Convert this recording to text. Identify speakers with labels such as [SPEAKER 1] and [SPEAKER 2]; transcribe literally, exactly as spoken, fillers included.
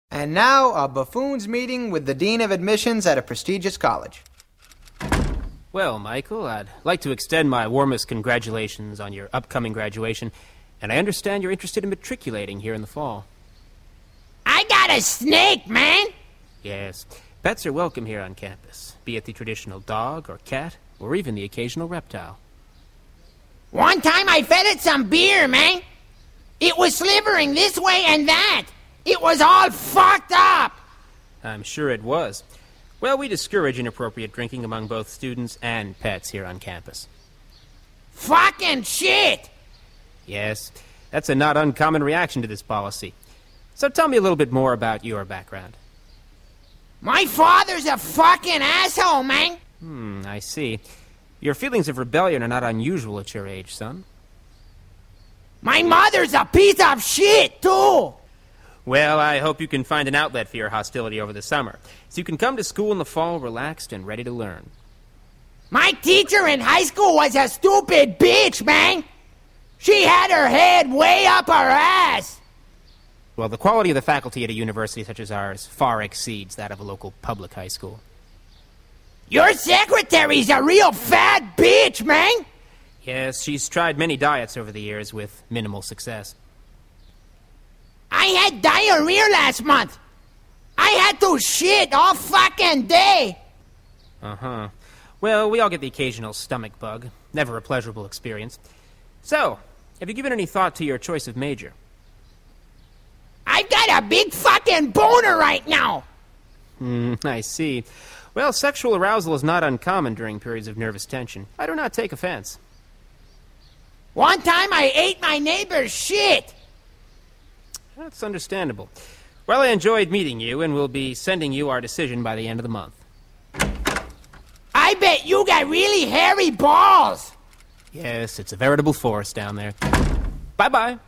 [SPEAKER 1] And now, a buffoon's meeting with the Dean of Admissions at a prestigious college.
[SPEAKER 2] Well, Michael, I'd like to extend my warmest congratulations on your upcoming graduation, and I understand you're interested in matriculating here in the fall.
[SPEAKER 3] I got a snake, man!
[SPEAKER 2] Yes, pets are welcome here on campus, be it the traditional dog or cat, or even the occasional reptile.
[SPEAKER 3] One time I fed it some beer, man. It was slivering this way and that. It was all fucked up.
[SPEAKER 2] I'm sure it was. Well, we discourage inappropriate drinking among both students and pets here on campus.
[SPEAKER 3] Fucking shit!
[SPEAKER 2] Yes, that's a not uncommon reaction to this policy. So tell me a little bit more about your background.
[SPEAKER 3] My father's a fucking asshole, man.
[SPEAKER 2] Hmm, I see. Your feelings of rebellion are not unusual at your age, son.
[SPEAKER 3] My mother's a piece of shit, too.
[SPEAKER 2] Well, I hope you can find an outlet for your hostility over the summer, so you can come to school in the fall relaxed and ready to learn.
[SPEAKER 3] My teacher in high school was a stupid bitch, man. She had her head way up her ass.
[SPEAKER 2] Well, the quality of the faculty at a university such as ours far exceeds that of a local public high school.
[SPEAKER 3] Your secretary's a real fat bitch, man.
[SPEAKER 2] Yes, she's tried many diets over the years with minimal success.
[SPEAKER 3] I had diarrhea last month. I had to shit all fucking day.
[SPEAKER 2] Uh-huh. Well, we all get the occasional stomach bug. Never a pleasurable experience. So, have you given any thought to your choice of major?
[SPEAKER 3] I've got a big fucking boner right now.
[SPEAKER 2] Hmm, I see. Well, sexual arousal is not uncommon during periods of nervous tension. I do not take offense.
[SPEAKER 3] One time I ate my neighbor's shit.
[SPEAKER 2] That's understandable. Well, I enjoyed meeting you, and we'll be sending you our decision by the end of the month.
[SPEAKER 3] I bet you got really hairy balls.
[SPEAKER 2] Yes, it's a veritable forest down there. Bye-bye.